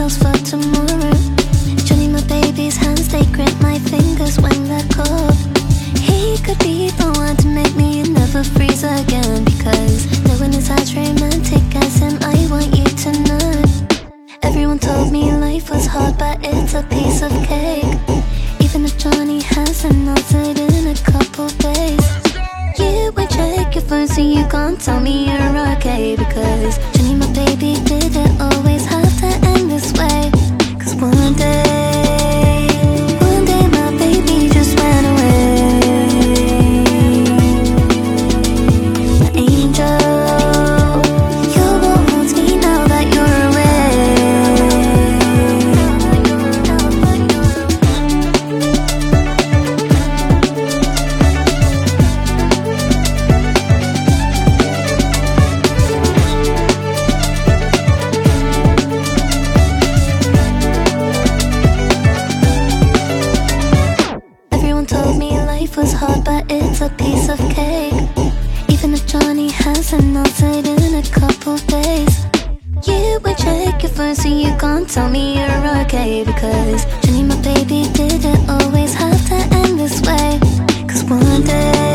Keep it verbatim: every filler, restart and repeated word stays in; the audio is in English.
else for tomorrow. Johnny, my baby's hands, they grip my fingers when they're cold. He could be the one to make me never freeze again, because no one is as romantic as him, I want you to know. Everyone told me life was hard, but it's a piece of cake. Even if Johnny hasn't answered in a couple days, you won't check your phone, so you can't tell me you're okay. Because Johnny, my baby, didn't always have to end this way. Cause one day, one day my baby just went away. My angel, you're what haunts me now that you're told me life was hard, but it's a piece of cake. Even if Johnny hasn't answered in a couple days, you will check your phone, so you can't tell me you're okay. Because Johnny, my baby, didn't always have to end this way. Cause one day